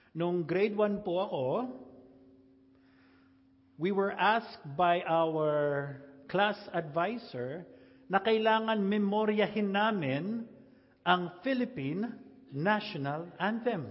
Nung grade 1 po ako, we were asked by our class advisor na kailangan memoryahin namin ang Philippine National Anthem.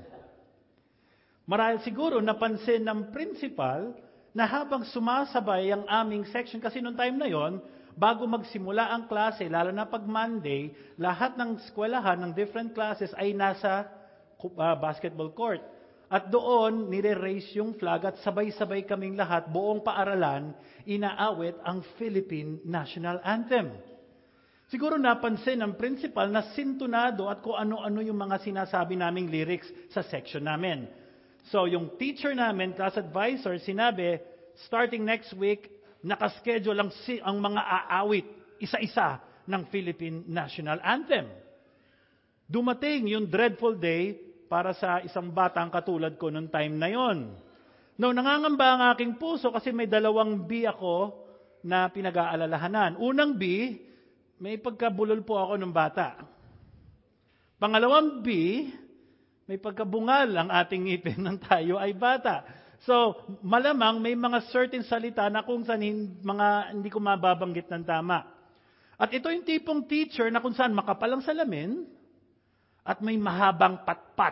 Marahil siguro napansin ng principal na habang sumasabay ang aming section, kasi noong time na yon, bago magsimula ang klase, lalo na pag Monday, lahat ng eskwelahan ng different classes ay nasa basketball court. At doon, nire-raise yung flag at sabay-sabay kaming lahat, buong paaralan, inaawit ang Philippine National Anthem. Siguro napansin ng principal na sintunado at kung ano-ano yung mga sinasabi naming lyrics sa section namin. So yung teacher namin, class advisor, sinabi, starting next week, nakaschedule ang mga aawit, isa-isa ng Philippine National Anthem. Dumating yung dreadful day para sa isang batang katulad ko noong time na yon. No, nangangamba ang aking puso kasi may 2 B ako na pinag-aalalahanan. Unang B, may pagkabulol po ako ng bata. Pangalawang B, may pagkabungal ang ating ngipin ng tayo ay bata. So, malamang may mga certain salita na kung saan mga hindi ko mababanggit ng tama. At ito yung tipong teacher na kung saan makapal ang salamin at may mahabang patpat.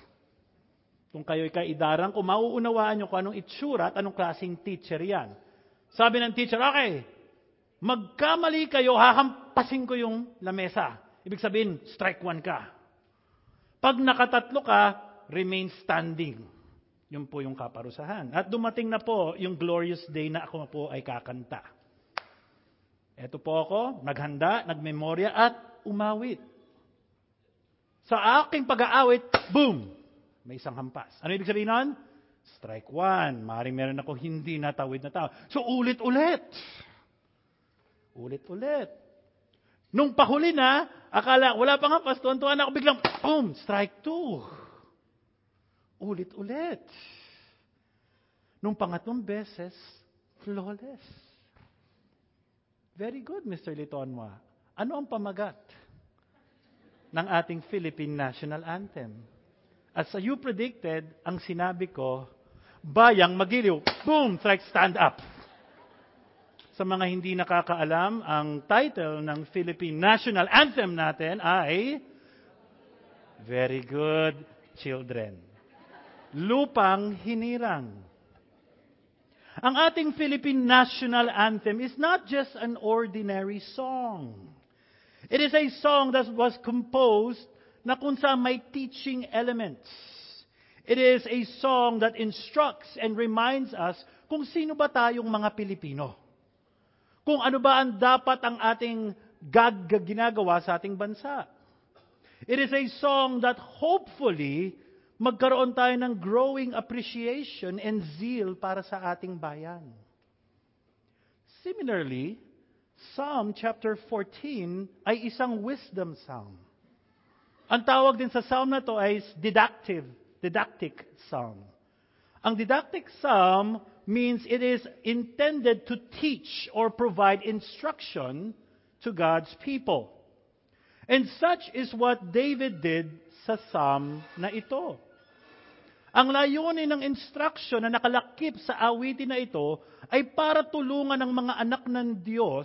Kung kayo'y kaidaran, kung mauunawaan nyo kung anong itsura at anong klaseng teacher yan. Sabi ng teacher, okay, magkamali kayo, hahampasin ko yung lamesa. Ibig sabihin, strike 1 ka. Pag nakatatlo ka, remain standing. Yun po yung kaparusahan. At dumating na po yung glorious day na ako po ay kakanta. Eto po ako, naghanda, nagmemorya at umawit. Sa aking pag-aawit, boom! May isang hampas. Ano ibig sabihin nun? Strike 1. Maaaring meron ako hindi natawid na tao. So ulit-ulit. Ulit-ulit. Nung pahuli na, akala wala pang hampas, tuwan-tuwan ako biglang, boom! Strike 2. Ulit-ulit. Nung pangatlong beses, flawless. Very good, Mr. Litonwa. Ano ang pamagat ng ating Philippine National Anthem? As you predicted, ang sinabi ko, bayang magiliw, boom, strike, stand up. Sa mga hindi nakakaalam, ang title ng Philippine National Anthem natin ay Very Good Children. Lupang Hinirang. Ang ating Philippine National Anthem is not just an ordinary song. It is a song that was composed na kung saan may teaching elements. It is a song that instructs and reminds us kung sino ba tayong mga Pilipino. Kung ano ba ang dapat ang ating ginagawa sa ating bansa. It is a song that hopefully magkaroon tayo ng growing appreciation and zeal para sa ating bayan. Similarly, Psalm chapter 14 ay isang wisdom psalm. Ang tawag din sa psalm na to ay didactic psalm. Ang didactic psalm means it is intended to teach or provide instruction to God's people. And such is what David did sa psalm na ito. Ang layunin ng instruction na nakalakip sa awitin na ito ay para tulungan ng mga anak ng Diyos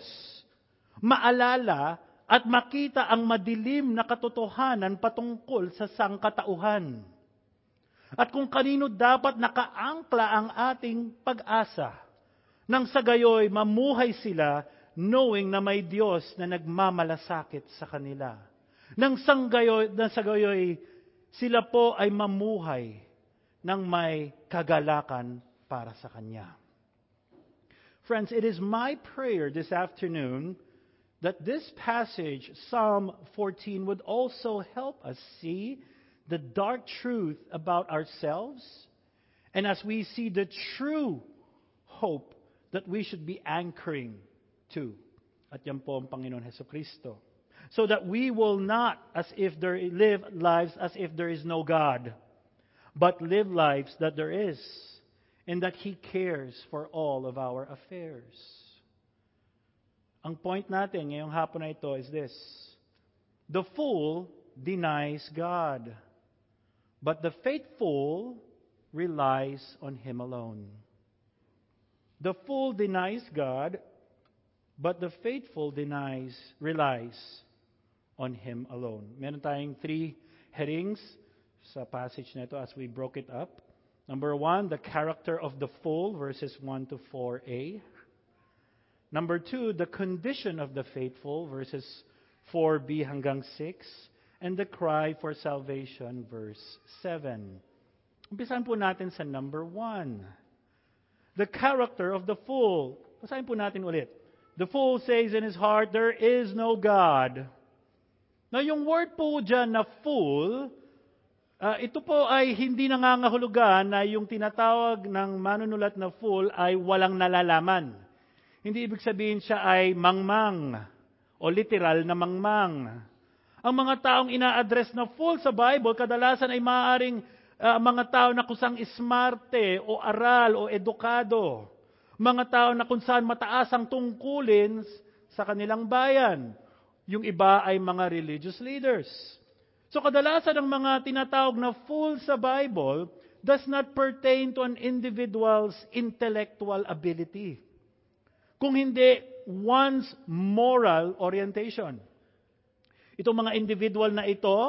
maalala at makita ang madilim na katotohanan patungkol sa sangkatauhan. At kung kanino dapat nakaangkla ang ating pag-asa, nang sa gayoy mamuhay sila knowing na may Diyos na nagmamalasakit sa kanila. Nang sa gayoy sila po ay mamuhay ng may kagalakan para sa Kanya. Friends, it is my prayer this afternoon that this passage, Psalm 14, would also help us see the dark truth about ourselves, and as we see the true hope that we should be anchoring to. At yan po ang Panginoon Hesukristo. So that we will not live lives as if there is no God, but live lives that there is, and that He cares for all of our affairs. Ang point natin ngayong hapon na ito is this: the fool denies God, but the faithful relies on Him alone. The fool denies God, but the faithful relies on Him alone. Meron tayong 3 headings sa passage na ito as we broke it up. Number 1, the character of the fool, verses 1 to 4a. Number 2, the condition of the faithful, verses 4b hanggang 6. And the cry for salvation, verse 7. Umpisahan po natin sa number 1. The character of the fool. Basahin po natin ulit. The fool says in his heart, there is no God. Now, yung word po dyan na fool, ito po ay hindi nangangahulugan na yung tinatawag ng manunulat na fool ay walang nalalaman. Hindi ibig sabihin siya ay mangmang o literal na mangmang. Ang mga taong ina-address na fool sa Bible, kadalasan ay maaaring mga tao na kusang smarte o aral o edukado. Mga tao na kung saan mataas ang tungkulin sa kanilang bayan. Yung iba ay mga religious leaders. So kadalasan ang mga tinatawag na fool sa Bible does not pertain to an individual's intellectual ability. Kung hindi, one's moral orientation. Itong mga individual na ito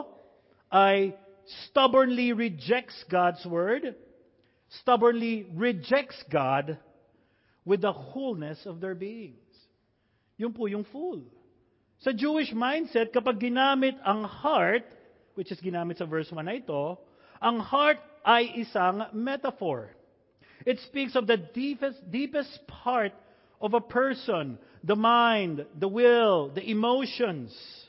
ay stubbornly rejects God's word, stubbornly rejects God with the wholeness of their beings. Yun po yung fool. Sa Jewish mindset, kapag ginamit ang heart, which is ginamit sa verse 1 na ito, ang heart ay isang metaphor. It speaks of the deepest part of a person, the mind, the will, the emotions,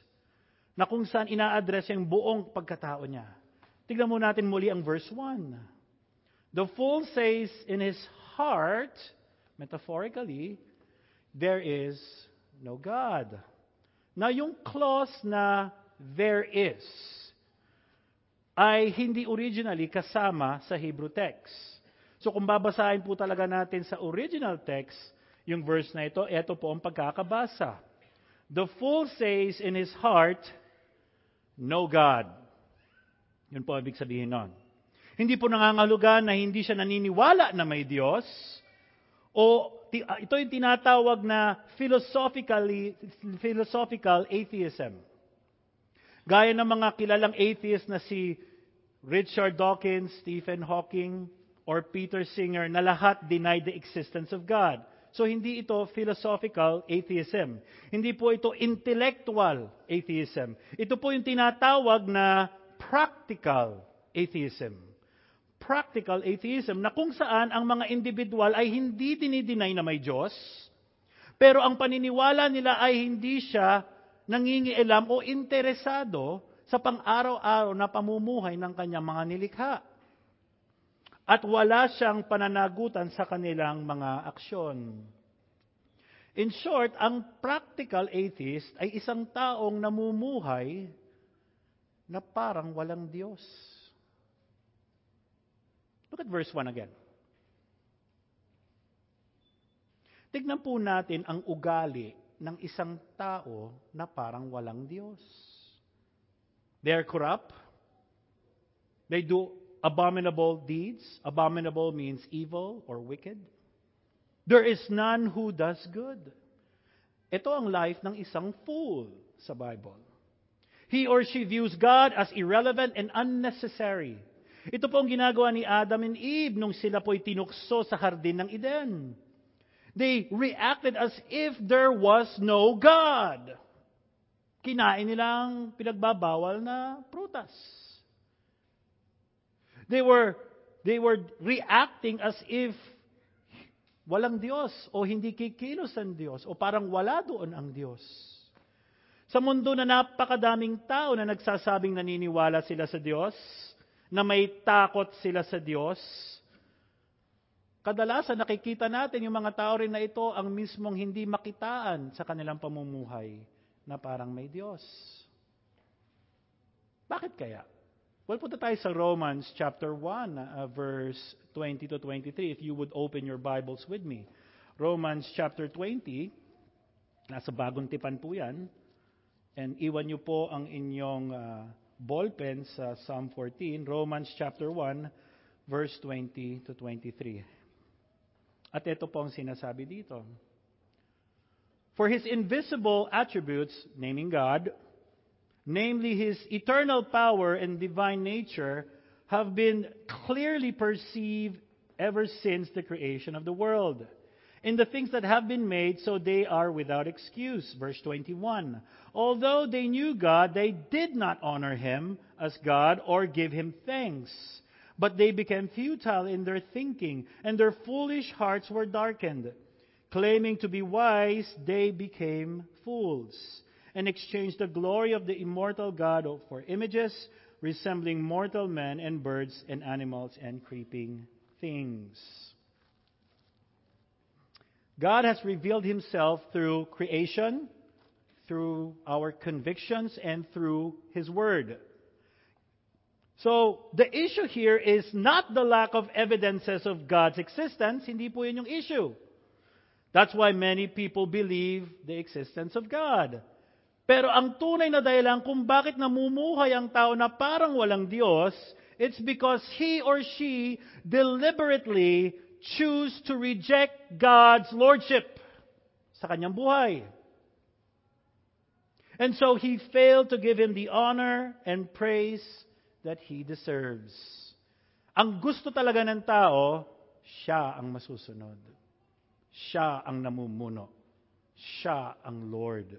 na kung saan ina-address yung buong pagkatao niya. Tignan mo natin muli ang verse 1. The fool says in his heart, metaphorically, there is no God. Now, yung clause na there is ay hindi originally kasama sa Hebrew text. So kung babasahin po talaga natin sa original text, yung verse na ito po ang pagkakabasa. The fool says in his heart, no God. Yun po ibig sabihin nun. Hindi po nangangahulugan na hindi siya naniniwala na may Diyos, o ito yung tinatawag na philosophical atheism. Gaya ng mga kilalang atheist na si Richard Dawkins, Stephen Hawking, or Peter Singer na lahat denied the existence of God. So hindi ito philosophical atheism. Hindi po ito intellectual atheism. Ito po yung tinatawag na practical atheism. Practical atheism na kung saan ang mga individual ay hindi dinideny na may Diyos, pero ang paniniwala nila ay hindi siya nangingialam o interesado sa pang-araw-araw na pamumuhay ng kanyang mga nilikha. At wala siyang pananagutan sa kanilang mga aksyon. In short, ang practical atheist ay isang taong namumuhay na parang walang Diyos. Look at verse 1 again. Tignan po natin ang ugali ng isang tao na parang walang Diyos. They are corrupt. They do abominable deeds. Abominable means evil or wicked. There is none who does good. Ito ang life ng isang fool sa Bible. He or she views God as irrelevant and unnecessary. Ito po ang ginagawa ni Adam and Eve nung sila po'y tinukso sa hardin ng Eden. They reacted as if there was no God. Kinain nilang pinagbabawal na prutas. They were reacting as if walang Diyos o hindi kikilos ang Diyos o parang wala doon ang Diyos. Sa mundo na napakadaming tao na nagsasabing naniniwala sila sa Diyos, na may takot sila sa Diyos, kadalasan nakikita natin yung mga tao rin na ito ang mismong hindi makitaan sa kanilang pamumuhay na parang may Diyos. Bakit kaya? Well, punta tayo sa Romans chapter 1, verse 20 to 23, if you would open your Bibles with me. Romans chapter 20, nasa bagong tipan po yan, and iwan niyo po ang inyong ballpen sa Psalm 14, Romans chapter 1, verse 20 to 23. At ito po ang sinasabi dito. For His invisible attributes, naming God, namely His eternal power and divine nature, have been clearly perceived ever since the creation of the world. In the things that have been made, so they are without excuse. Verse 21. Although they knew God, they did not honor Him as God or give Him thanks. But they became futile in their thinking, and their foolish hearts were darkened. Claiming to be wise, they became fools, and exchanged the glory of the immortal God for images resembling mortal men and birds and animals and creeping things. God has revealed Himself through creation, through our convictions, and through His Word. So, the issue here is not the lack of evidences of God's existence. Hindi po yun yung issue. That's why many people believe the existence of God. Pero ang tunay na dahilan kung bakit namumuhay ang tao na parang walang Diyos, it's because he or she deliberately choose to reject God's lordship sa kanyang buhay. And so he failed to give Him the honor and praise that He deserves. Ang gusto talaga ng tao, siya ang masusunod. Siya ang namumuno. Siya ang Lord.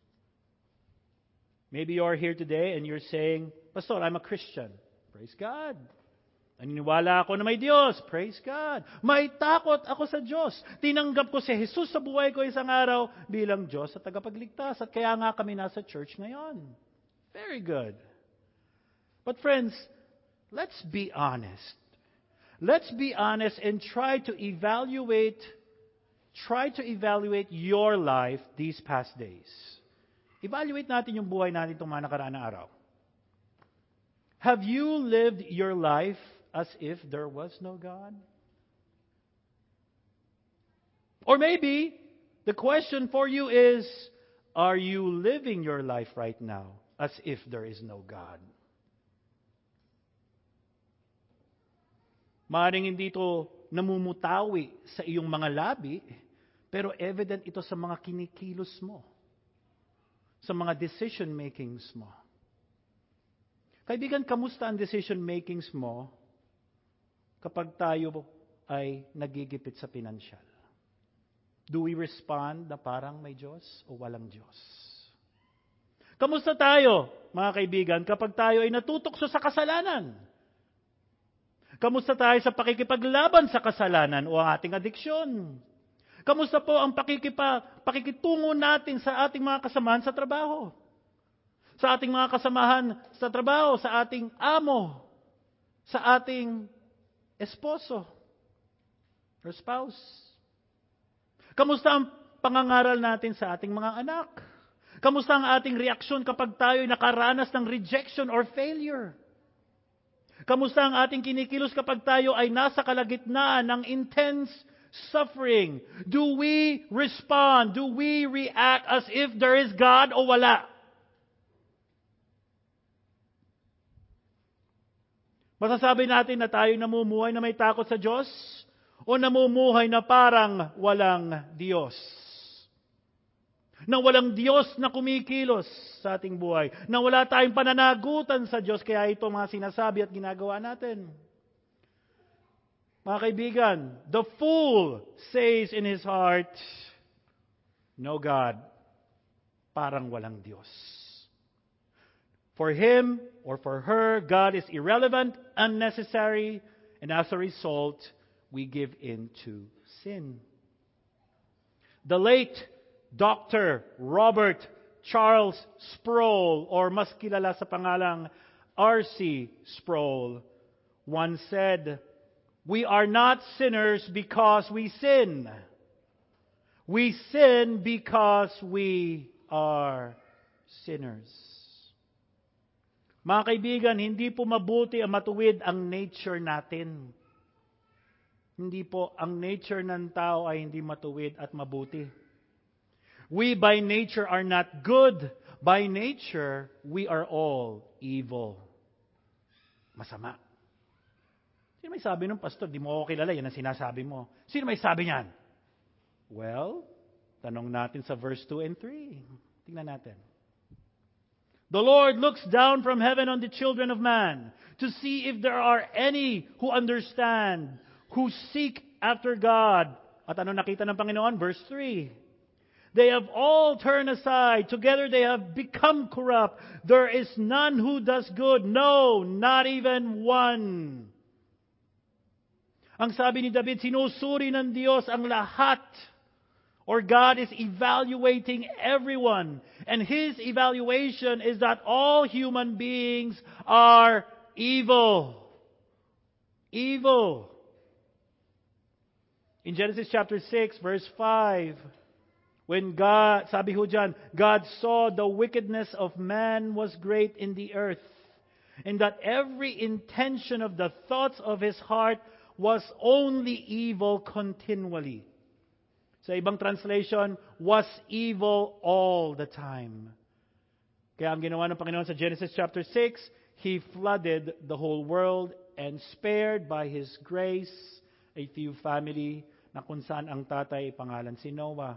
Maybe you're here today and you're saying, Pastor, I'm a Christian. Praise God. Naniniwala ako na may Diyos. Praise God. May takot ako sa Diyos. Tinanggap ko si Jesus sa buhay ko isang araw bilang Diyos at tagapagligtas. At kaya nga kami nasa church ngayon. Very good. But friends, let's be honest. Let's be honest and try to evaluate your life these past days. Evaluate natin yung buhay natin itong mga nakaraan na araw. Have you lived your life as if there was no God? Or maybe the question for you is, are you living your life right now as if there is no God? Maaaring hindi ito namumutawi sa iyong mga labi, pero evident ito sa mga kinikilos mo, sa mga decision makings mo. Kaibigan, kamusta ang decision makings mo kapag tayo ay nagigipit sa pinansyal? Do we respond na parang may Diyos o walang Diyos? Kamusta tayo, mga kaibigan, kapag tayo ay natutokso sa kasalanan? Kamusta tayo sa pakikipaglaban sa kasalanan o ang ating adiksyon? Kamusta po ang pakikitungo natin sa ating mga kasamahan sa trabaho? Sa ating mga kasamahan sa trabaho, sa ating amo, sa ating esposo or spouse? Kamusta ang pangangaral natin sa ating mga anak? Kamusta ang ating reaksyon kapag tayo ay nakaranas ng rejection or failure? Kamusta ang ating kinikilos kapag tayo ay nasa kalagitnaan ng intense suffering? Do we respond? Do we react as if there is God o wala? Masasabi natin na tayo namumuhay na may takot sa Diyos o namumuhay na parang walang Diyos? Na walang Diyos na kumikilos sa ating buhay. Na wala tayong pananagutan sa Diyos, kaya ito mga sinasabi at ginagawa natin. Mga kaibigan, the fool says in his heart, no God, parang walang Diyos. For him or for her, God is irrelevant, unnecessary, and as a result, we give in to sin. The late Dr. Robert Charles Sproul, or mas kilala sa pangalang R.C. Sproul, once said, "We are not sinners because we sin. We sin because we are sinners." Mga kaibigan, hindi po mabuti ang matuwid ang nature natin. Hindi po, ang nature ng tao ay hindi matuwid at mabuti. We by nature are not good. By nature, we are all evil. Masama. Sino may sabi ng pastor? Di mo ako kilala, yan ang sinasabi mo. Sino may sabi niyan? Well, tanong natin sa verse 2 and 3. Tingnan natin. The Lord looks down from heaven on the children of man to see if there are any who understand, who seek after God. At ano nakita ng Panginoon? Verse 3. They have all turned aside. Together they have become corrupt. There is none who does good. No, not even one. Ang sabi ni David, sinusuri ng Diyos ang lahat. Or God is evaluating everyone. And His evaluation is that all human beings are evil. Evil. In Genesis chapter 6, verse 5, when God, sabi ho dyan, God saw the wickedness of man was great in the earth, and that every intention of the thoughts of his heart was only evil continually. Sa ibang translation, was evil all the time. Kaya ang ginawa ng Panginoon sa Genesis chapter 6, He flooded the whole world and spared by His grace a few family na kung saan ang tatay pangalan si Noah.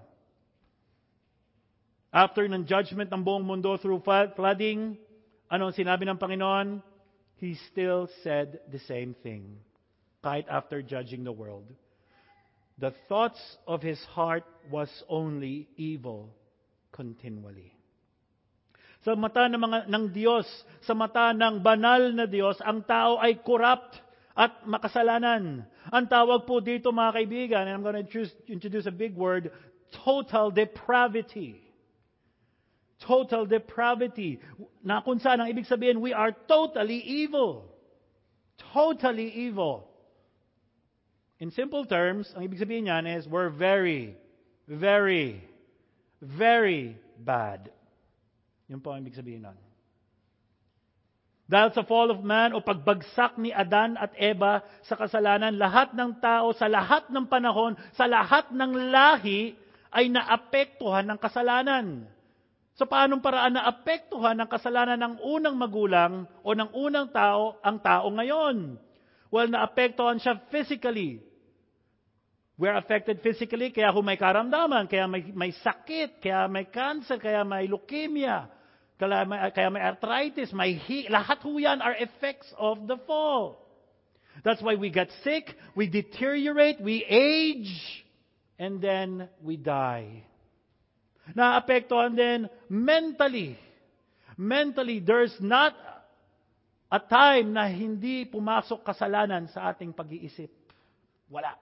After ng judgment ng buong mundo through flooding, ano ang sinabi ng Panginoon? He still said the same thing, kahit after judging the world. The thoughts of his heart was only evil continually. Sa mata ng Diyos, sa mata ng banal na Diyos, ang tao ay corrupt at makasalanan. Ang tawag po dito, mga kaibigan, and I'm going to introduce a big word, total depravity. Total depravity. Na kung saan ang ibig sabihin, we are totally evil. Totally evil. In simple terms, ang ibig sabihin niyan is we're very, very, very bad. Yun po ang ibig sabihin nun. Dahil sa fall of man o pagbagsak ni Adan at Eva sa kasalanan, lahat ng tao sa lahat ng panahon, sa lahat ng lahi ay naapektuhan ng kasalanan. So paanong paraan naapektuhan ng kasalanan ng unang magulang o ng unang tao ang tao ngayon? Well, naapektuhan siya physically. We're affected physically, kaya may karamdaman, kaya may sakit, kaya may cancer, kaya may leukemia, kaya may arthritis, lahat ho yan are effects of the fall. That's why we get sick, we deteriorate, we age, and then we die. Naapektuhan din mentally. Mentally, there's not a time na hindi pumasok kasalanan sa ating pag-iisip. Wala.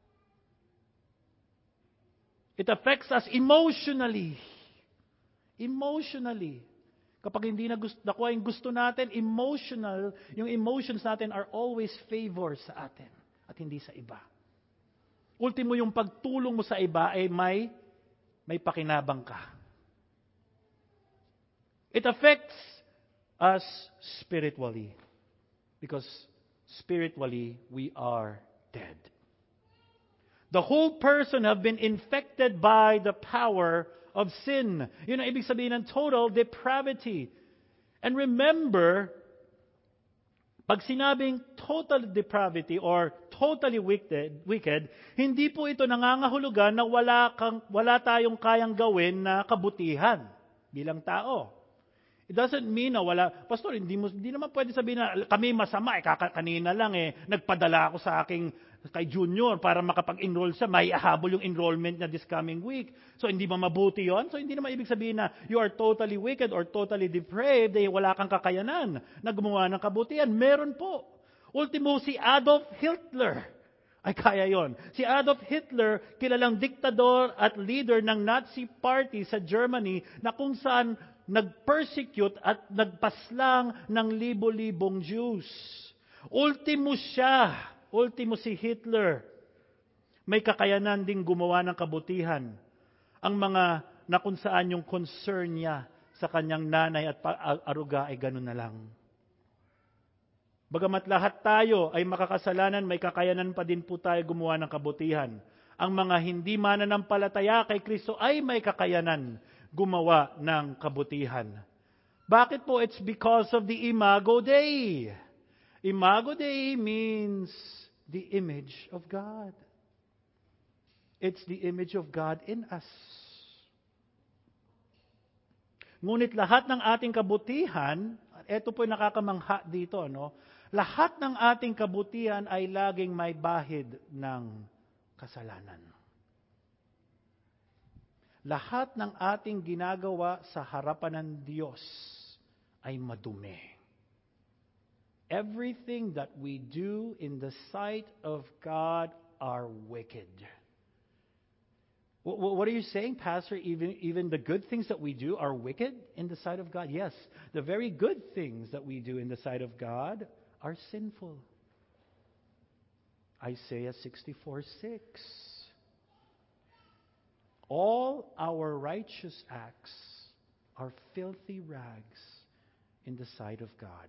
It affects us emotionally. Emotionally. Kapag hindi na nakuha yung gusto natin, yung emotions natin are always favor sa atin at hindi sa iba. Ultimo, yung pagtulong mo sa iba ay may pakinabang ka. It affects us spiritually. Because spiritually, we are dead. The whole person have been infected by the power of sin. Yun ang ibig sabihin ng total depravity. And remember, pag sinabing total depravity or totally wicked, hindi po ito nangangahulugan na wala tayong kayang gawin na kabutihan bilang tao. It doesn't mean na wala. Pastor, hindi naman pwede sabihin na kami masama. Kanina lang nagpadala ako kay Junior para makapag-enroll siya. May ahabol yung enrollment niya this coming week. So, hindi ba mabuti yon? So, hindi naman ibig sabihin na you are totally wicked or totally depraved, wala kang kakayanan na gumawa ng kabutihan. Meron po. Ultimo, si Adolf Hitler. Ay, kaya yon. Si Adolf Hitler, kilalang diktador at leader ng Nazi Party sa Germany na kung saan nag-persecute at nagpaslang ng libo-libong Jews. Ultimo si Hitler. May kakayanan ding gumawa ng kabutihan. Ang mga na kung saan yung concern niya sa kanyang nanay at aruga ay ganun na lang. Bagamat lahat tayo ay makakasalanan, may kakayanan pa din po tayo gumawa ng kabutihan. Ang mga hindi mananampalataya kay Kristo ay may kakayanan gumawa ng kabutihan. Bakit po? It's because of the Imago Dei. Imago Dei means the image of God. It's the image of God in us. Ngunit lahat ng ating kabutihan, ito po yung nakakamangha dito, no? Lahat ng ating kabutihan ay laging may bahid ng kasalanan. Lahat ng ating ginagawa sa harapan ng Diyos ay madumi. Everything that we do in the sight of God are wicked. What are you saying, Pastor? Even the good things that we do are wicked in the sight of God? Yes, the very good things that we do in the sight of God are sinful. Isaiah 64:6. All our righteous acts are filthy rags in the sight of God.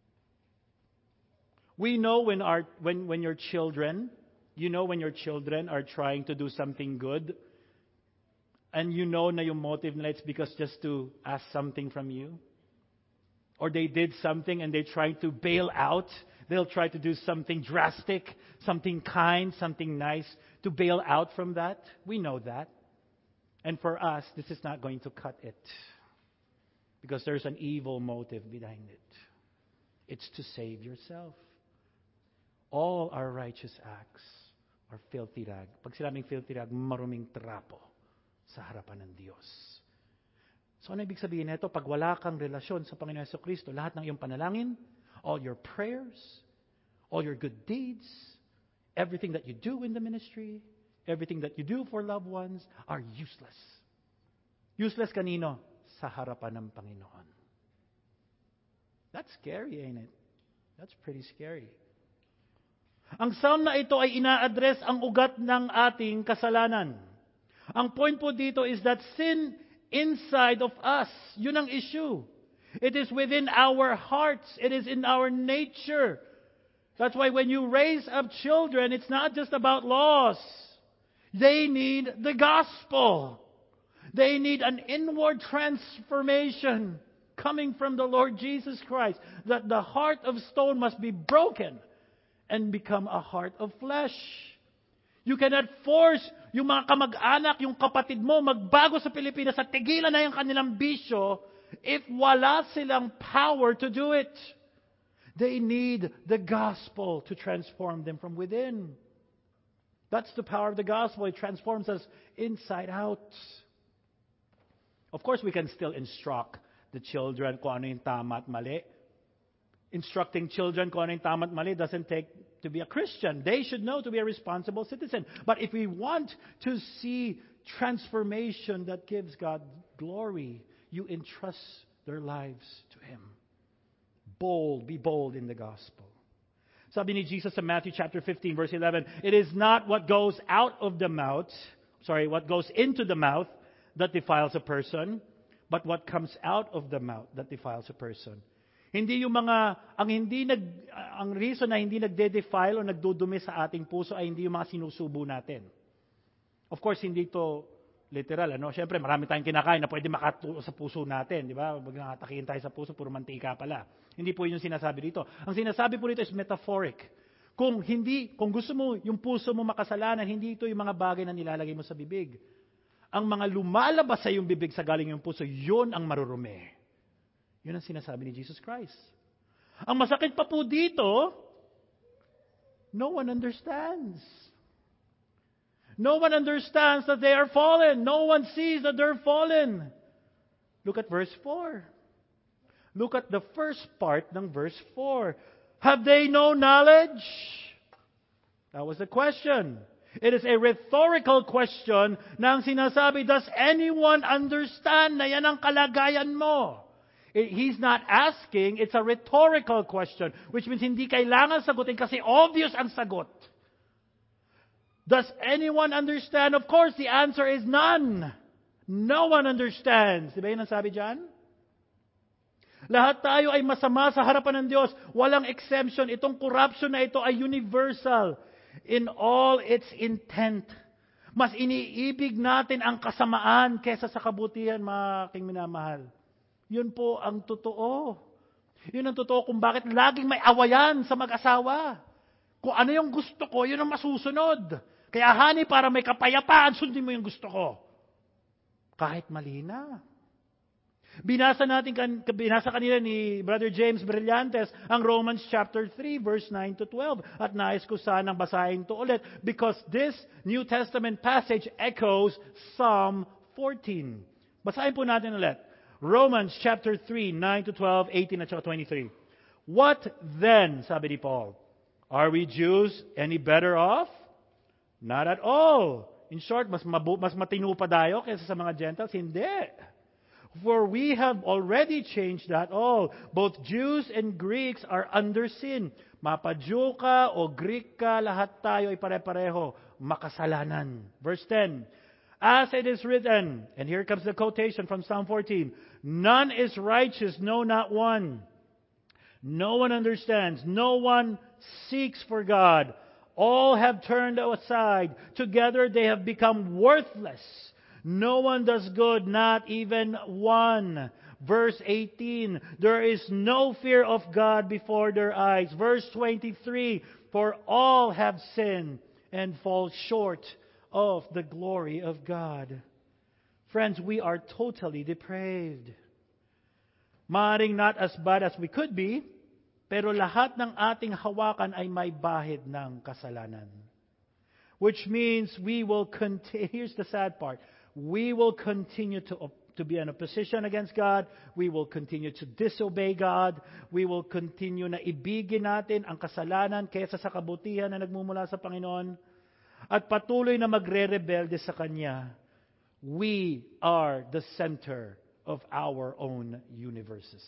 We know when your children, when your children are trying to do something good, and you know na yung motive nila it's because just to ask something from you, or they did something and they're trying to bail out. They'll try to do something drastic, something kind, something nice to bail out from that. We know that. And for us, this is not going to cut it. Because there's an evil motive behind it. It's to save yourself. All our righteous acts are filthy rag. Pag sinabing filthy rag, maruming trapo sa harapan ng Diyos. So ano ibig sabihin nito? Pag wala kang relasyon sa Panginoon Jesucristo, lahat ng iyong panalangin, all your prayers, all your good deeds, everything that you do in the ministry, everything that you do for loved ones are useless. Useless kanino? Sa harapan ng Panginoon. That's scary, ain't it? That's pretty scary. Ang psalm na ito ay ina-address ang ugat ng ating kasalanan. Ang point po dito is that sin inside of us. Yun ang issue. It is within our hearts. It is in our nature. That's why when you raise up children, it's not just about laws. They need the gospel. They need an inward transformation coming from the Lord Jesus Christ. That the heart of stone must be broken and become a heart of flesh. You cannot force yung mga kamag-anak, yung kapatid mo, magbago sa Pilipinas at tigilan na yung kanilang bisyo if wala silang power to do it. They need the gospel to transform them from within. That's the power of the gospel. It transforms us inside out. Of course, we can still instruct the children kung ano yung tama at mali. Instructing children kung ano yung tama at mali doesn't take to be a Christian. They should know to be a responsible citizen. But if we want to see transformation that gives God glory, you entrust their lives to Him. Be bold in the gospel. Sabi ni Jesus in Matthew chapter 15 verse 11, it is not what goes into the mouth that defiles a person, but what comes out of the mouth that defiles a person. Hindi yung ang reason na hindi nagde-defile o nagdudumi sa ating puso ay hindi yung mga sinusubo natin. Of course, hindi to literal, Siyempre, marami tayong kinakain na pwede makatulo sa puso natin, di ba? Pag nakatakiin tayo sa puso, puro mantika pala. Hindi po yun yung sinasabi dito. Ang sinasabi po dito is metaphoric. Kung gusto mo yung puso mo makasalanan, hindi ito yung mga bagay na nilalagay mo sa bibig. Ang mga lumalabas sa iyong bibig sa galing yung puso, yun ang marurumi. Yun ang sinasabi ni Jesus Christ. Ang masakit pa po dito, no one understands. No one understands that they are fallen. No one sees that they're fallen. Look at verse 4. Look at the first part ng verse 4. Have they no knowledge? That was the question. It is a rhetorical question na ang sinasabi, does anyone understand na yan ang kalagayan mo? He's not asking, it's a rhetorical question, which means hindi kailangan sagutin kasi obvious ang sagot. Does anyone understand? Of course, the answer is none. No one understands. Di ba yun ang sabi dyan? Lahat tayo ay masama sa harapan ng Diyos. Walang exemption. Itong corruption na ito ay universal in all its intent. Mas iniibig natin ang kasamaan kesa sa kabutihan, mga aking minamahal. Yun po ang totoo. Yun ang totoo kung bakit laging may awayan sa mag-asawa. Kung ano yung gusto ko, yun ang masusunod. Kaya honey, para may kapayapaan, sundin mo yung gusto ko. Kahit mali na. Binasa kanina ni Brother James Brillantes ang Romans chapter 3 verse 9 to 12. At nais ko sanang basahin to ulit because this New Testament passage echoes Psalm 14. Basahin po natin ulit. Romans chapter 3, 9 to 12, 18 at 23. What then, sabi ni Paul, are we Jews any better off? Not at all. In short, mas matino pa tayo kaysa sa mga Gentiles? Hindi. For we have already changed that all. Both Jews and Greeks are under sin. Mapa-Jew ka o Greek ka, lahat tayo ay pare-pareho. Makasalanan. Verse 10. As it is written, and here comes the quotation from Psalm 14, none is righteous, no, not one. No one understands. No one seeks for God. All have turned aside. Together they have become worthless. No one does good, not even one. Verse 18, there is no fear of God before their eyes. Verse 23, for all have sinned and fall short of the glory of God. Friends, we are totally depraved. Maaring not as bad as we could be, pero lahat ng ating hawakan ay may bahid ng kasalanan. Which means we will continue, here's the sad part, we will continue to be in opposition against God. We will continue to disobey God. We will continue na ibigin natin ang kasalanan kaysa sa kabutihan na nagmumula sa Panginoon. At patuloy na magre-rebelde sa Kanya. We are the center of our own universes.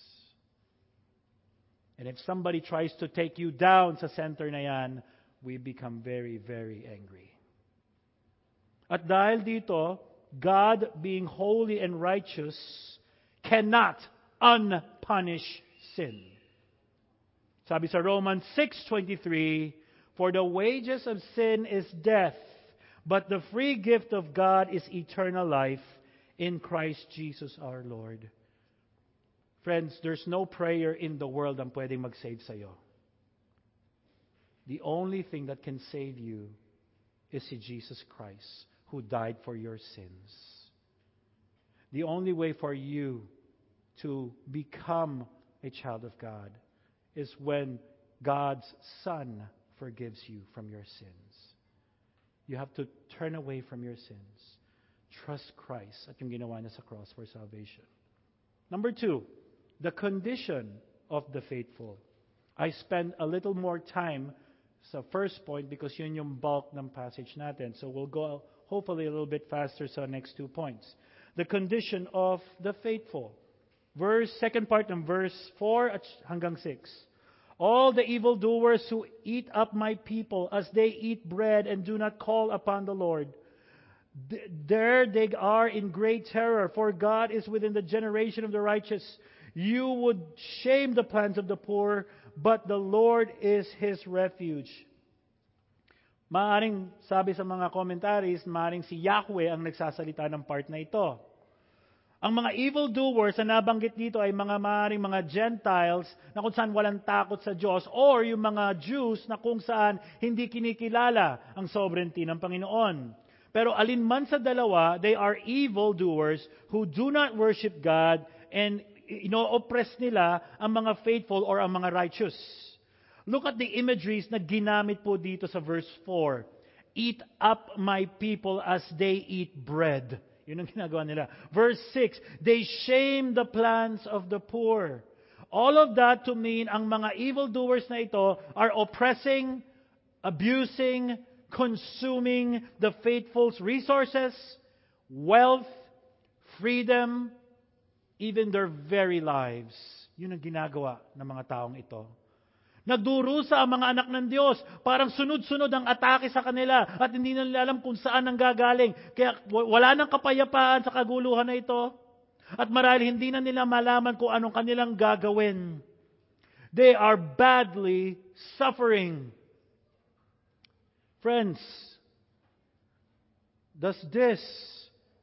And if somebody tries to take you down sa center na yan, we become very, very angry. At dahil dito, God being holy and righteous cannot unpunish sin. Sabi sa Romans 6:23, for the wages of sin is death, but the free gift of God is eternal life in Christ Jesus our Lord. Friends, there's no prayer in the world ang pwedeng mag-save sa'yo. The only thing that can save you is si Jesus Christ, who died for your sins. The only way for you to become a child of God is when God's Son forgives you from your sins. You have to turn away from your sins. Trust Christ at yung ginawa niya sa cross for salvation. Number 2, the condition of the faithful. I spend a little more time sa first point because yun yung bulk ng passage natin. So we'll go hopefully a little bit faster sa next 2 points. The condition of the faithful. Second part ng verse 4 at hanggang 6. All the evildoers who eat up my people as they eat bread and do not call upon the Lord. There they are in great terror, for God is within the generation of the righteous. You would shame the plans of the poor, but the Lord is his refuge. Maaring, sabi sa mga commentaries, maaring si Yahweh ang nagsasalita ng part na ito. Ang mga evildoers na nabanggit dito ay maaring mga Gentiles na kung saan walang takot sa Diyos or yung mga Jews na kung saan hindi kinikilala ang sovereignty ng Panginoon. Pero alinman sa dalawa, they are evildoers who do not worship God and ino-oppress nila ang mga faithful or ang mga righteous. Look at the imageries na ginamit po dito sa verse 4. Eat up my people as they eat bread. Yun ang ginagawa nila. Verse 6, they shame the plans of the poor. All of that to mean ang mga evildoers na ito are oppressing, abusing, consuming the faithful's resources, wealth, freedom, even their very lives. Yun ang ginagawa ng mga taong ito. Nagdurusa ang mga anak ng Diyos. Parang sunod-sunod ang atake sa kanila at hindi na nila alam kung saan ang gagaling. Kaya wala nang kapayapaan sa kaguluhan na ito. At marahil hindi na nila malaman kung anong kanilang gagawin. They are badly suffering. Friends, does this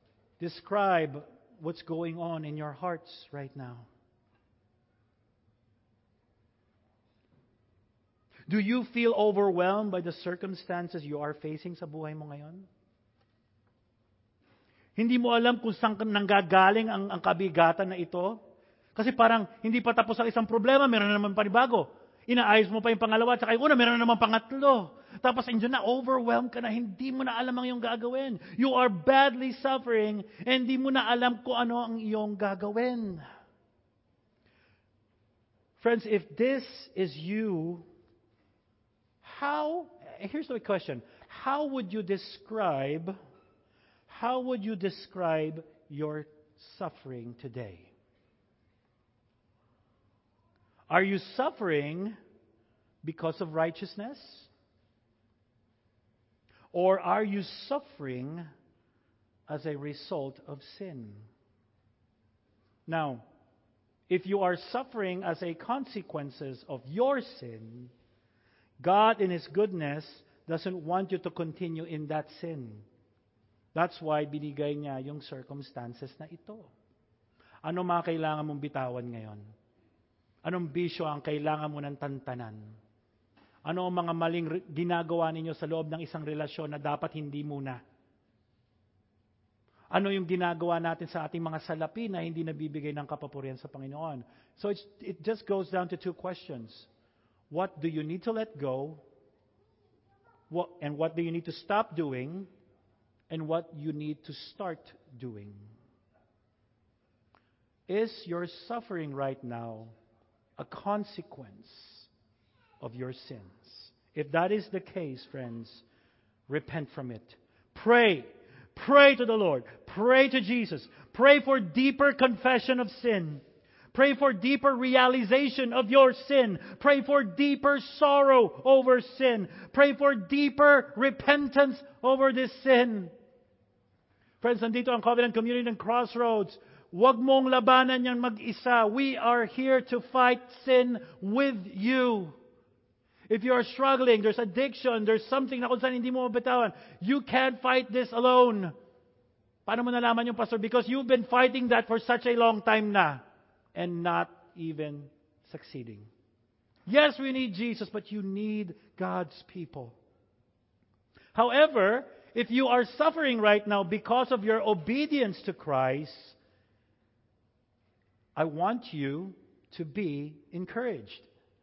describe what's going on in your hearts right now? Do you feel overwhelmed by the circumstances you are facing sa buhay mo ngayon? Hindi mo alam kung saan nanggagaling ang kabigatan na ito? Kasi parang hindi pa tapos ang isang problema, meron na naman panibago. Inaayos mo pa yung pangalawa, at saka yung una, meron na naman pangatlo. Tapos andyan na, overwhelmed ka na, hindi mo na alam ang iyong gagawin. You are badly suffering, and hindi mo na alam kung ano ang iyong gagawin. Friends, if this is you, here's the question, how would you describe your suffering today? Are you suffering because of righteousness? Or are you suffering as a result of sin? Now, if you are suffering as a consequences of your sin, God in His goodness doesn't want you to continue in that sin. That's why binigay niya yung circumstances na ito. Ano mga kailangan mong bitawan ngayon? Anong bisyo ang kailangan mo ng tantanan? Ano ang mga maling ginagawa ninyo sa loob ng isang relasyon na dapat hindi muna? Ano yung ginagawa natin sa ating mga salapi na hindi nabibigay ng kapapurihan sa Panginoon? So it just goes down to two questions. What do you need to let go? And what do you need to stop doing? And what you need to start doing? Is your suffering right now a consequence of your sins? If that is the case, friends, repent from it. Pray. Pray to the Lord. Pray to Jesus. Pray for deeper confession of sin. Pray for deeper realization of your sin. Pray for deeper sorrow over sin. Pray for deeper repentance over this sin. Friends, nandito ang Covenant Community ng Crossroads. Huwag mong labanan yan mag-isa. We are here to fight sin with you. If you are struggling, there's addiction, there's something na kung saan hindi mo mabitawan, you can't fight this alone. Paano mo nalaman yung pastor? Because you've been fighting that for such a long time na and not even succeeding. Yes, we need Jesus, but you need God's people. However, if you are suffering right now because of your obedience to Christ, I want you to be encouraged.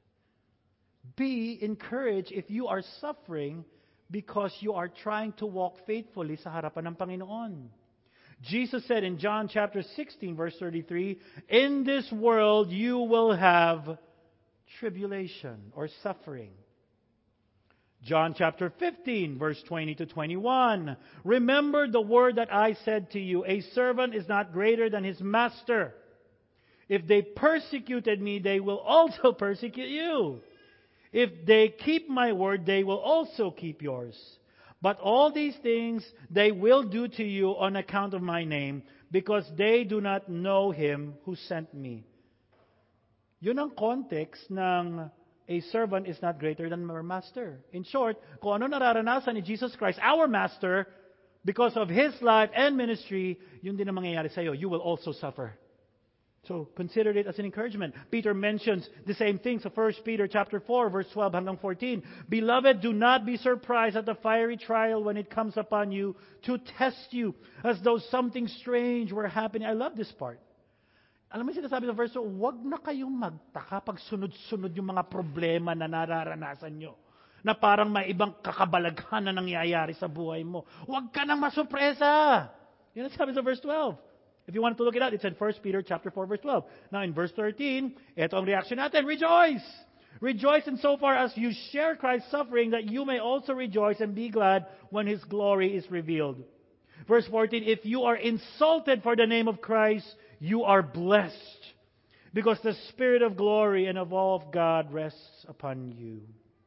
Be encouraged if you are suffering because you are trying to walk faithfully sa harapan ng Panginoon. Jesus said in John chapter 16, verse 33, "In this world you will have tribulation," or suffering. John chapter 15, verse 20 to 21, "Remember the word that I said to you, a servant is not greater than his master. If they persecuted me, they will also persecute you. If they keep my word, they will also keep yours. But all these things they will do to you on account of my name, because they do not know him who sent me." Yun ang context ng a servant is not greater than our master. In short, kung ano nararanasan ni Jesus Christ, our master, because of His life and ministry, yun din ang mangyayari sa iyo. You will also suffer. So consider it as an encouragement. Peter mentions the same thing. So 1 Peter chapter 4, verse 12 hanggang 14. "Beloved, do not be surprised at the fiery trial when it comes upon you to test you, as though something strange were happening." I love this part. Alam mo sinasabi sa verse, huwag na kayong magtaka pag sunod-sunod yung mga problema na nararanasan nyo. Na parang may ibang kakabalaghan na nangyayari sa buhay mo. Huwag ka nang masurpresa. Yun ang sabi sa verse 12. If you want to look it up, it's in 1 Peter chapter 4, verse 12. Now in verse 13, ito ang reaction natin, rejoice! Rejoice insofar as you share Christ's suffering, that you may also rejoice and be glad when His glory is revealed. Verse 14, if you are insulted for the name of Christ, you are blessed, because the Spirit of glory and of all of God rests upon you.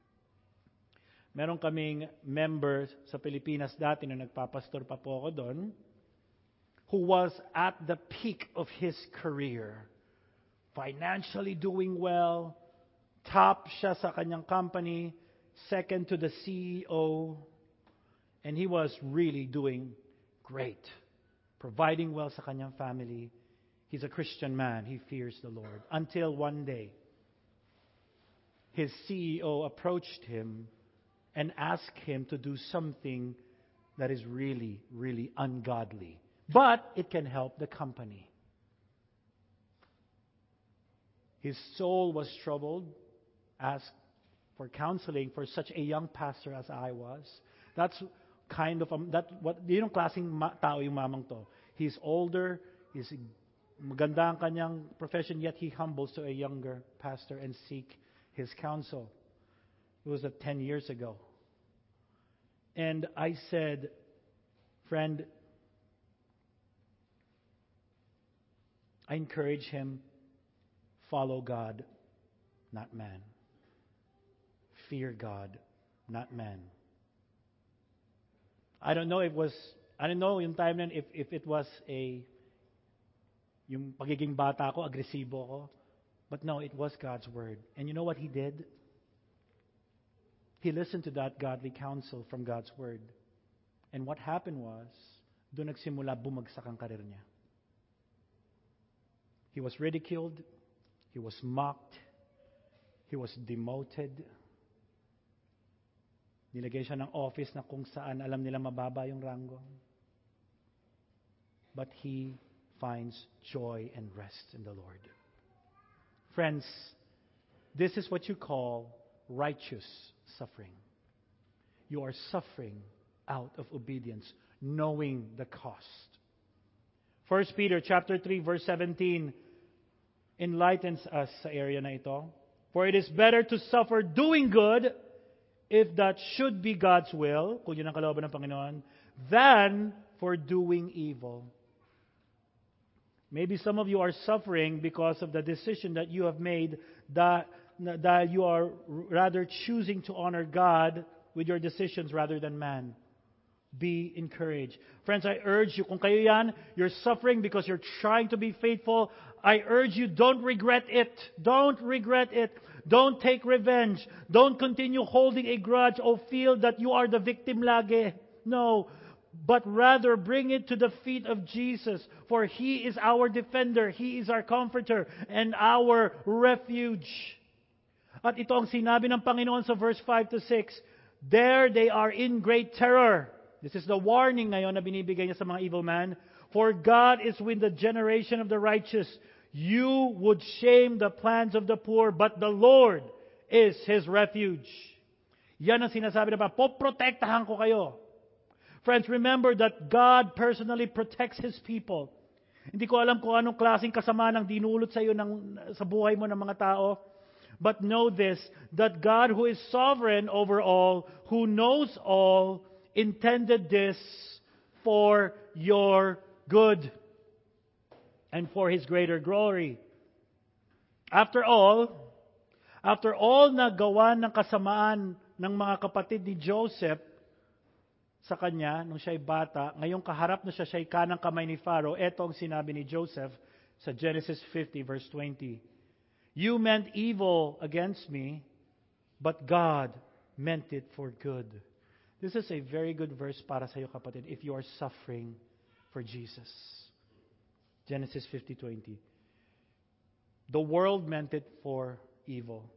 Meron kaming members sa Pilipinas dati na nagpapastor pa po ako doon, who was at the peak of his career. Financially doing well, top siya sa kanyang company, second to the CEO, and he was really doing great, providing well sa kanyang family. He's a Christian man. He fears the Lord. Until one day, his CEO approached him and asked him to do something that is really, really ungodly. But it can help the company. His soul was troubled, asked for counseling for such a young pastor as I was. That's kind of, yun yung klaseng tao yung mamang to. He's older, he's maganda ang kanyang profession, yet he humbles to a younger pastor and seek his counsel. It was 10 years ago. And I said, friend, I encourage him, follow God, not man. Fear God, not man. I don't know yung time na if it was yung pagiging bata ko, agresibo ko. But no, it was God's word. And you know what he did? He listened to that godly counsel from God's word. And what happened was, doon nagsimula bumagsak ang karir niya. He was ridiculed. He was mocked. He was demoted. Nilagay siya ng office na kung saan alam nila mababa yung rango. But he finds joy and rest in the Lord. Friends, this is what you call righteous suffering. You are suffering out of obedience, knowing the cost. 1 Peter chapter 3 verse 17 enlightens us sa area na ito. For it is better to suffer doing good, if that should be God's will, kung yun ang kalooban ng Panginoon, than for doing evil. Maybe some of you are suffering because of the decision that you have made that you are rather choosing to honor God with your decisions rather than man. Be encouraged. Friends, I urge you, kung kayo yan, you're suffering because you're trying to be faithful, I urge you, don't regret it. Don't regret it. Don't take revenge. Don't continue holding a grudge or feel that you are the victim lagi. No. But rather bring it to the feet of Jesus. For He is our defender. He is our comforter and our refuge. At ito ang sinabi ng Panginoon sa verse 5 to 6. There they are in great terror. This is the warning ngayon na binibigay niya sa mga evil man. For God is with the generation of the righteous. You would shame the plans of the poor, but the Lord is His refuge. Yan ang sinasabi na poprotektahan ko kayo. Friends, remember that God personally protects His people. Hindi ko alam kung anong klaseng kasamaan ang dinulot sa iyo sa buhay mo ng mga tao. But know this, that God who is sovereign over all, who knows all, intended this for your good and for His greater glory. After all na gawa ng kasamaan ng mga kapatid ni Joseph sa kanya nung siya'y bata, ngayong kaharap na siya'y kanang kamay ni Pharaoh, eto ang sinabi ni Joseph sa Genesis 50 verse 20. You meant evil against me, but God meant it for good. This is a very good verse para sa iyo, kapatid, if you are suffering for Jesus. Genesis 50:20. The world meant it for evil.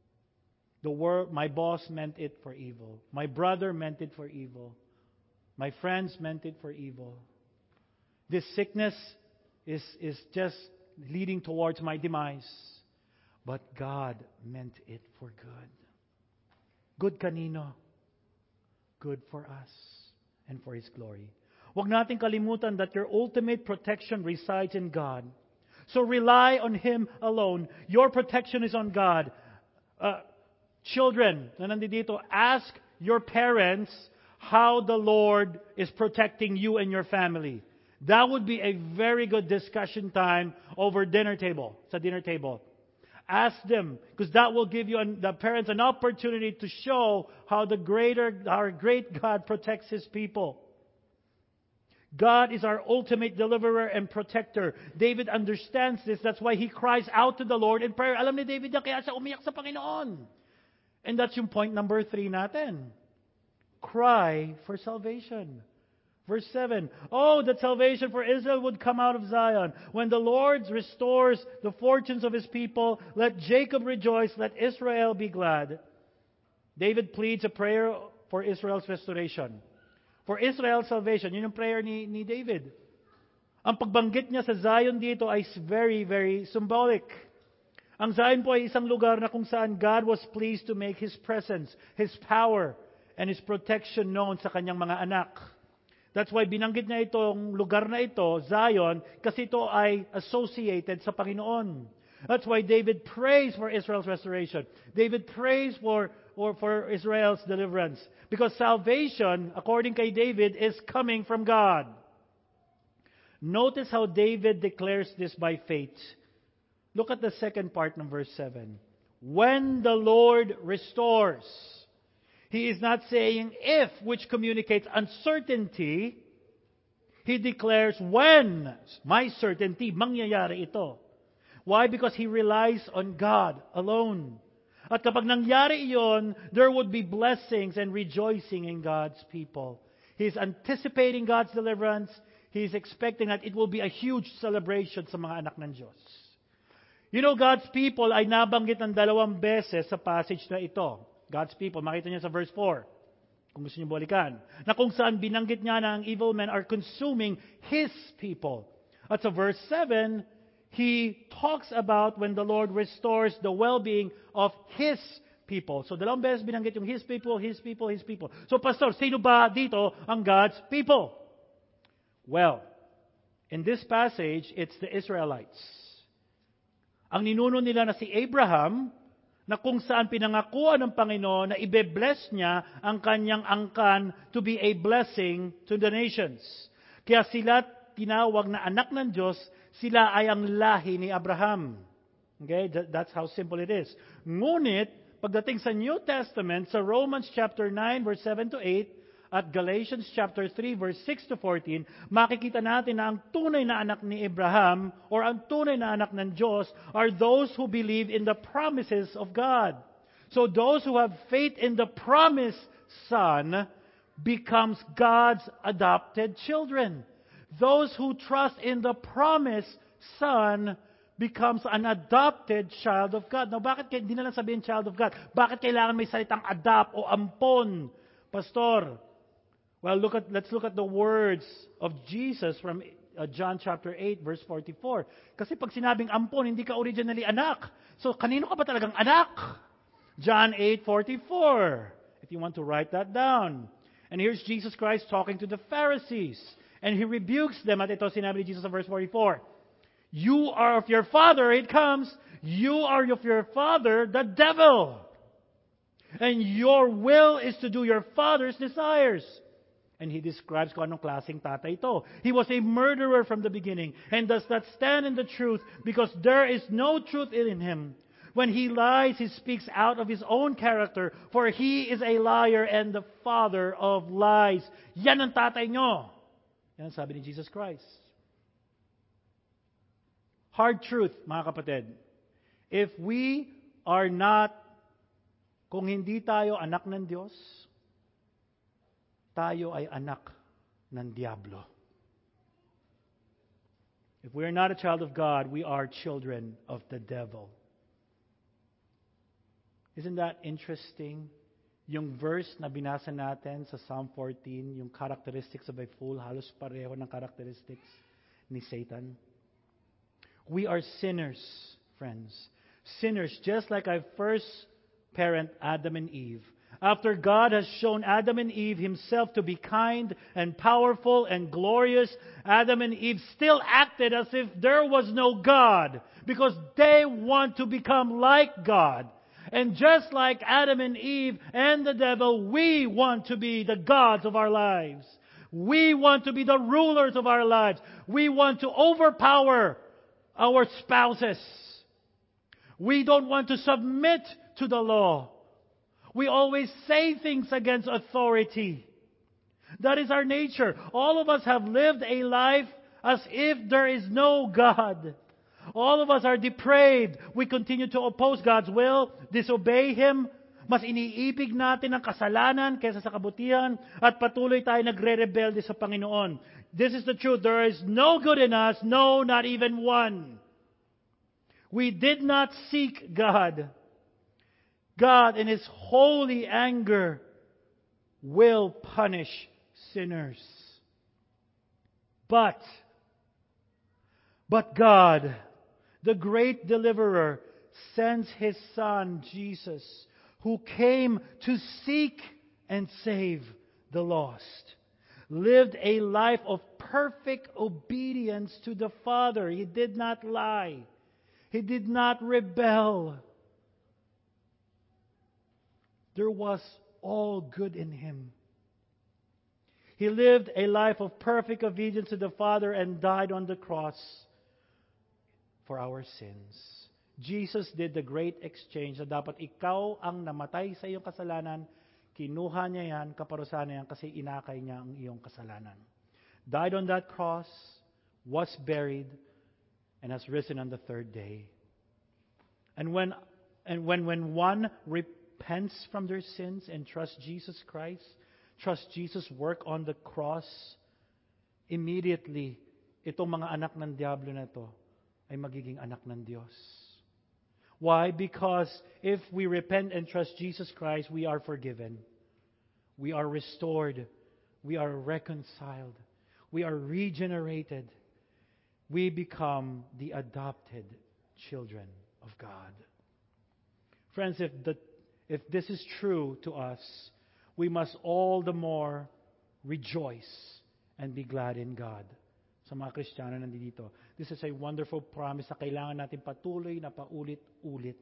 My boss meant it for evil. My brother meant it for evil. My friends meant it for evil. This sickness is just leading towards my demise. But God meant it for good. Good kanino? Good for us and for His glory. Huwag nating kalimutan that your ultimate protection resides in God. So rely on Him alone. Your protection is on God. Children na nandito, ask your parents how the Lord is protecting you and your family. That would be a very good discussion time over dinner table, sa dinner table. Ask them, because that will give you the parents an opportunity to show how our great God protects His people. God is our ultimate deliverer and protector. David understands this. That's why he cries out to the Lord in prayer. Alam ni David yan, kaya siya umiyak sa Panginoon. And that's yung point number 3 natin. Cry for salvation. Verse 7, oh, that salvation for Israel would come out of Zion. When the Lord restores the fortunes of His people, let Jacob rejoice, let Israel be glad. David pleads a prayer for Israel's restoration. For Israel's salvation. Yun yung prayer ni David. Ang pagbanggit niya sa Zion dito ay very, very symbolic. Ang Zion po ay isang lugar na kung saan God was pleased to make His presence, His power, and His protection known sa kanyang mga anak. That's why binanggit niya itong lugar na ito, Zion, kasi ito ay associated sa Panginoon. That's why David prays for Israel's restoration. David prays for Israel's deliverance. Because salvation, according kay David, is coming from God. Notice how David declares this by faith. Look at the second part ng verse 7. When the Lord restores. He is not saying if, which communicates uncertainty. He declares when. My certainty, mangyayari ito. Why? Because he relies on God alone. At kapag nangyari iyon, there would be blessings and rejoicing in God's people. He's anticipating God's deliverance. He's expecting that it will be a huge celebration sa mga anak ng Diyos. You know, God's people ay nabanggit ng 2 beses sa passage na ito. God's people, makita niyo sa verse 4. Kung gusto niyo balikan. Na kung saan binanggit niya na ang evil men are consuming His people. At sa verse 7, He talks about when the Lord restores the well-being of His people. So 2 beses binanggit yung His people, His people, His people. So Pastor, sino ba dito ang God's people? Well, in this passage, it's the Israelites. Ang ninuno nila na si Abraham, na kung saan pinangakuan ng Panginoon na ibe-bless niya ang kanyang angkan to be a blessing to the nations. Kaya sila tinawag na anak ng Diyos, sila ay ang lahi ni Abraham. Okay? That's how simple it is. Ngunit, pagdating sa New Testament, sa Romans chapter 9, verse 7 to 8, at Galatians chapter 3, verse 6 to 14, makikita natin na ang tunay na anak ni Abraham or ang tunay na anak ng Diyos are those who believe in the promises of God. So those who have faith in the promised Son becomes God's adopted children. Those who trust in the promised Son becomes an adopted child of God. Now, bakit hindi na lang sabihin child of God? Bakit kailangan may salitang adopt o ampon? Pastor, well, let's look at the words of Jesus from John chapter 8, verse 44. Kasi pag sinabing ampon, hindi ka originally anak. So, kanino ka ba talagang anak? John 8:44. If you want to write that down. And here's Jesus Christ talking to the Pharisees. And He rebukes them. At ito sinabi ni Jesus sa verse 44. You are of your father, it comes, you are of your father, the devil. And your will is to do your father's desires. And He describes kung anong klaseng tatay ito. He was a murderer from the beginning and does not stand in the truth because there is no truth in him. When he lies, he speaks out of his own character, for he is a liar and the father of lies. Yan ang tatay nyo. Yan ang sabi ni Jesus Christ. Hard truth, mga kapatid. If we are not, kung hindi tayo anak ng Diyos, tayo ay anak ng diablo. If we are not a child of God, we are children of the devil. Isn't that interesting? Yung verse na binasa natin sa Psalm 14, yung characteristics of a fool, halos pareho ng characteristics ni Satan. We are sinners, friends. Sinners, just like our first parent, Adam and Eve. After God has shown Adam and Eve Himself to be kind and powerful and glorious, Adam and Eve still acted as if there was no God because they want to become like God. And just like Adam and Eve and the devil, we want to be the gods of our lives. We want to be the rulers of our lives. We want to overpower our spouses. We don't want to submit to the law. We always say things against authority. That is our nature. All of us have lived a life as if there is no God. All of us are depraved. We continue to oppose God's will, disobey Him. mas iniibig natin ang kasalanan kaysa sa kabutihan at patuloy tayo nagre-rebelde sa Panginoon. This is the truth. There is no good in us, no, not even one. We did not seek God. God, in His holy anger, will punish sinners. But God, the great deliverer, sends His Son, Jesus, who came to seek and save the lost. Lived a life of perfect obedience to the Father. He did not lie. He did not rebel. There was all good in Him. He lived a life of perfect obedience to the Father and died on the cross for our sins. Jesus did the great exchange na dapat ikaw ang namatay sa iyong kasalanan, kinuha niya yan, kaparusahan niya yan kasi inakay niya ang iyong kasalanan. Died on that cross, was buried, and has risen on the third day. And when one repents from their sins and trusts Jesus Christ, trusts Jesus' work on the cross, immediately, itong mga anak ng diablo na to ay magiging anak ng Diyos. Why? Because if we repent and trust Jesus Christ, we are forgiven. We are restored. We are reconciled. We are regenerated. We become the adopted children of God. Friends, if this is true to us, we must all the more rejoice and be glad in God. Sa mga Kristiyano nandito, this is a wonderful promise na kailangan natin patuloy na paulit-ulit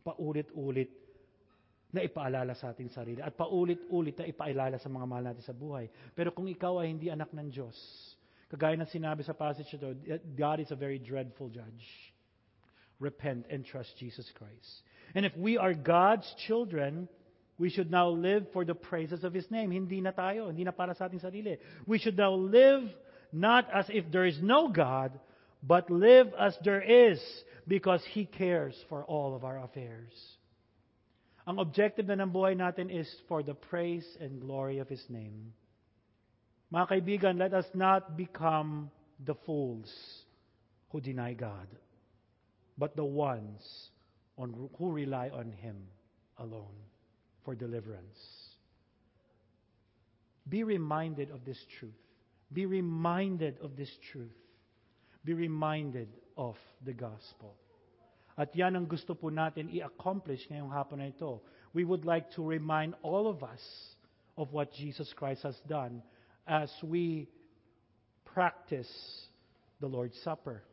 na ipaalala sa ating sarili at paulit-ulit na ipaalala sa mga mahal natin sa buhay. Pero kung ikaw ay hindi anak ng Diyos, kagaya ng sinabi sa passage ito, God is a very dreadful judge. Repent and trust Jesus Christ. And if we are God's children, we should now live for the praises of His name. Hindi na para sa ating sarili. We should now live not as if there is no God, but live as there is, because He cares for all of our affairs. Ang objective na ng buhay natin is for the praise and glory of His name. Mga kaibigan, let us not become the fools who deny God, but the ones who rely on Him alone for deliverance. Be reminded of this truth. Be reminded of this truth. Be reminded of the gospel. At yan ang gusto po natin i-accomplish ngayong hapon na ito. We would like to remind all of us of what Jesus Christ has done as we practice the Lord's Supper.